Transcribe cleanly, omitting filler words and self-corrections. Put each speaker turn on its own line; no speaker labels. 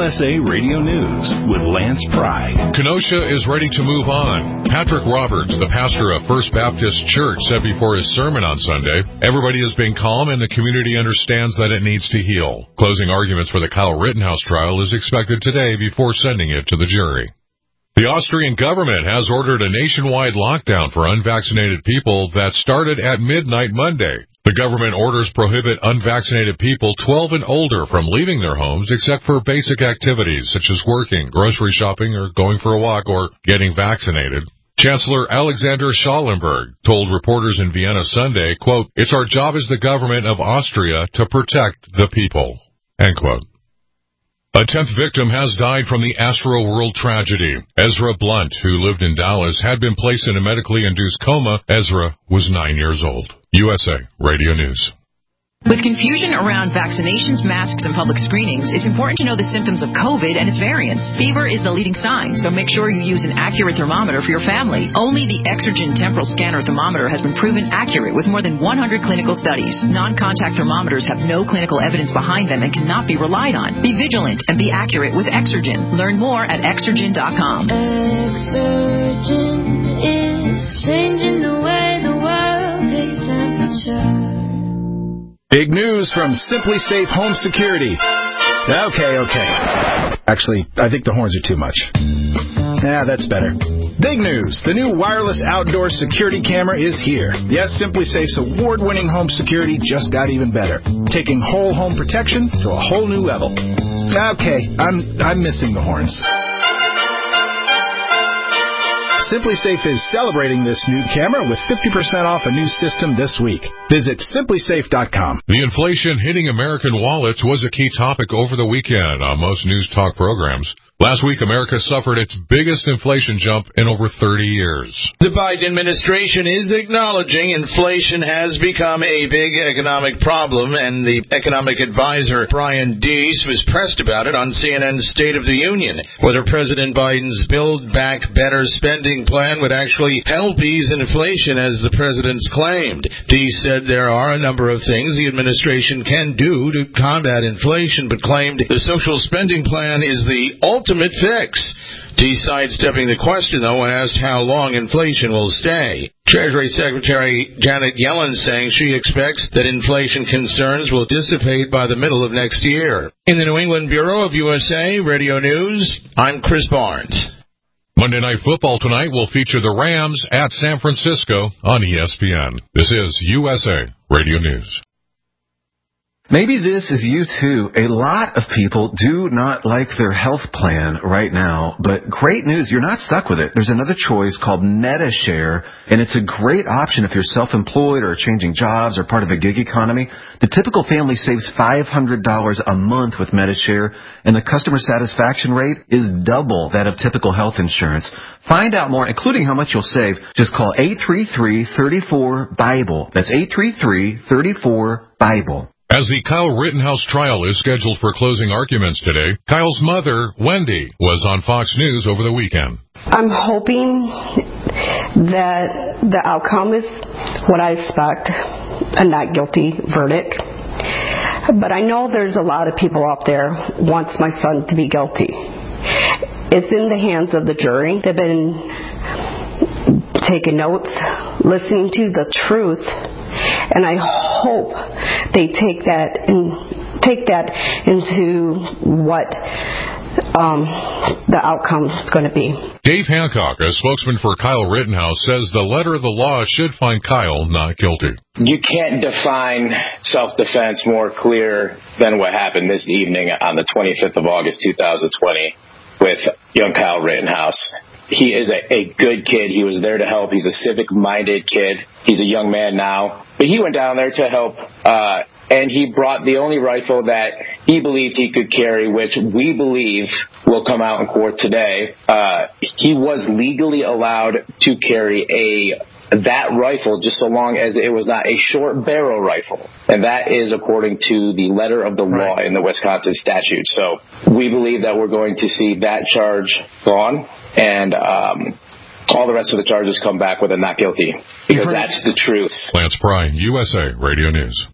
USA Radio News with Lance Pry.
Kenosha is ready to move on. Patrick Roberts, the pastor of First Baptist Church, said before his sermon on Sunday, everybody is being calm and the community understands that it needs to heal. Closing arguments for the Kyle Rittenhouse trial is expected today before sending it to the jury. The Austrian government has ordered a nationwide lockdown for unvaccinated people that started at midnight Monday. The government orders prohibit unvaccinated people 12 and older from leaving their homes except for basic activities such as working, grocery shopping, or going for a walk or getting vaccinated. Chancellor Alexander Schallenberg told reporters in Vienna Sunday, quote, "It's our job as the government of Austria to protect the people," end quote. A 10th victim has died from the Astroworld tragedy. Ezra Blunt, who lived in Dallas, had been placed in a medically induced coma. Ezra was 9 years old. USA Radio News.
With confusion around vaccinations, masks, and public screenings, it's important to know the symptoms of COVID and its variants. Fever is the leading sign, so make sure you use an accurate thermometer for your family. Only the Exergen temporal scanner thermometer has been proven accurate with more than 100 clinical studies. Non-contact thermometers have no clinical evidence behind them and cannot be relied on. Be vigilant and be accurate with Exergen. Learn more at Exergen.com.
Exergen is changing the way the world takes temperature.
Big news from Simply Safe Home Security. Okay. Actually, I think the horns are too much. Yeah, that's better. Big news. The new wireless outdoor security camera is here. Yes, Simply Safe's award-winning home security just got even better, taking whole home protection to a whole new level. Okay, I'm missing the horns. Simply Safe is celebrating this new camera with 50% off a new system this week. Visit simplysafe.com.
The inflation hitting American wallets was a key topic over the weekend on most news talk programs. Last week, America suffered its biggest inflation jump in over 30 years.
The Biden administration is acknowledging inflation has become a big economic problem, and the economic advisor Brian Deese was pressed about it on CNN's State of the Union, whether President Biden's Build Back Better spending plan would actually help ease inflation as the president's claimed. Deese said there are a number of things the administration can do to combat inflation, but claimed the social spending plan is the ultimate fix. Deese sidestepping the question, though, and asked how long inflation will stay. Treasury Secretary Janet Yellen saying she expects that inflation concerns will dissipate by the middle of next year. In the New England Bureau of USA Radio News, I'm Chris Barnes.
Monday Night Football tonight will feature the Rams at San Francisco on ESPN. This is USA Radio News.
Maybe this is you too. A lot of people do not like their health plan right now, but great news, you're not stuck with it. There's another choice called MediShare, and it's a great option if you're self-employed or changing jobs or part of the gig economy. The typical family saves $500 a month with MediShare, and the customer satisfaction rate is double that of typical health insurance. Find out more, including how much you'll save. Just call 833-34-BIBLE. That's 833-34-BIBLE.
As the Kyle Rittenhouse trial is scheduled for closing arguments today, Kyle's mother, Wendy, was on Fox News over the weekend.
I'm hoping that the outcome is what I expect, a not guilty verdict. But I know there's a lot of people out there who wants my son to be guilty. It's in the hands of the jury. They've been taking notes, listening to the truth. And I hope they take that into what the outcome is going to be.
Dave Hancock, a spokesman for Kyle Rittenhouse, says the letter of the law should find Kyle not guilty.
You can't define self-defense more clear than what happened this evening on the 25th of August, 2020, with young Kyle Rittenhouse. He is a good kid. He was there to help. He's a civic-minded kid. He's a young man now. But he went down there to help, and he brought the only rifle that he believed he could carry, which we believe will come out in court today. He was legally allowed to carry that rifle just so long as it was not a short barrel rifle. And that is according to the letter of the law in the Wisconsin statute. So we believe that we're going to see that charge gone, and all the rest of the charges come back with a not guilty, because that's the truth.
Lance Pry, USA Radio News.